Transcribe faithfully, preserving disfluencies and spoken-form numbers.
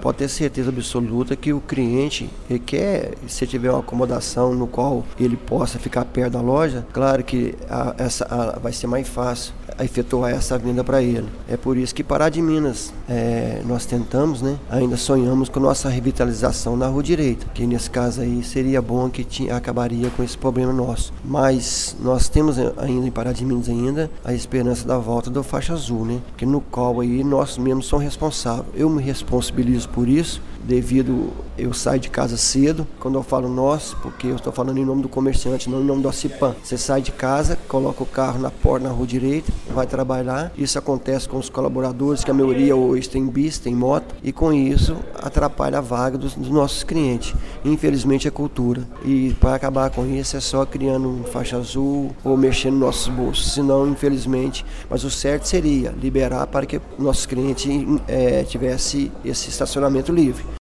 pode ter certeza absoluta que o cliente, ele quer, se tiver uma acomodação no qual ele possa ficar perto da loja, claro que a, essa, a, vai ser mais fácil a efetuar essa venda para ele. É por isso que Pará de Minas, é, nós tentamos, né, ainda sonhamos com nossa revitalização na Rua Direita, que nesse caso aí seria bom que tinha, acabaria com esse problema nosso. Mas nós temos ainda em Pará de Minas ainda a esperança da volta do faixa azul, né, que no qual aí nós mesmos somos responsáveis. Eu me responsabilizo por isso, devido eu saio de casa cedo. Quando eu falo nós, porque eu estou falando em nome do comerciante, não em nome do ACIPAM. Você sai de casa, coloca o carro na porta, na Rua Direita, vai trabalhar. Isso acontece com os colaboradores, que a maioria hoje tem bis, tem moto, e com isso atrapalha a vaga dos, dos nossos clientes. Infelizmente é cultura. E para acabar com isso é só criando um faixa azul ou mexendo nos nossos bolsos. Senão, infelizmente, mas o certo seria liberar para que nossos clientes é, tivesse esse estacionamento livre.